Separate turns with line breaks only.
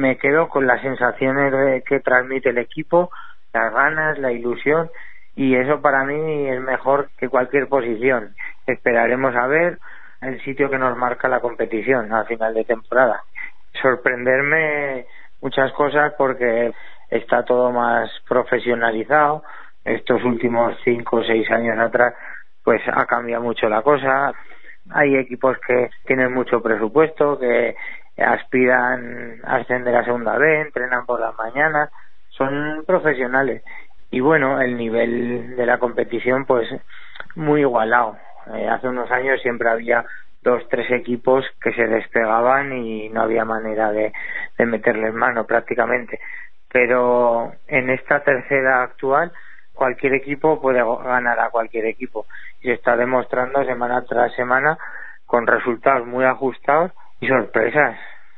me quedo con las sensaciones que transmite el equipo, las ganas, la ilusión, y eso para mí es mejor que cualquier posición. Esperaremos a ver el sitio que nos marca la competición a final de temporada. Sorprenderme muchas cosas porque está todo más profesionalizado. Estos últimos 5 o 6 años atrás pues ha cambiado mucho la cosa. Hay equipos que tienen mucho presupuesto, que aspiran a ascender a segunda B, entrenan por las mañanas, son profesionales. Y bueno, el nivel de la competición pues muy igualado. Hace unos años siempre había 2, 3 equipos que se despegaban y no había manera de meterles mano prácticamente. Pero en esta tercera actual cualquier equipo puede ganar a cualquier equipo y se está demostrando semana tras semana con resultados muy ajustados y sorpresas.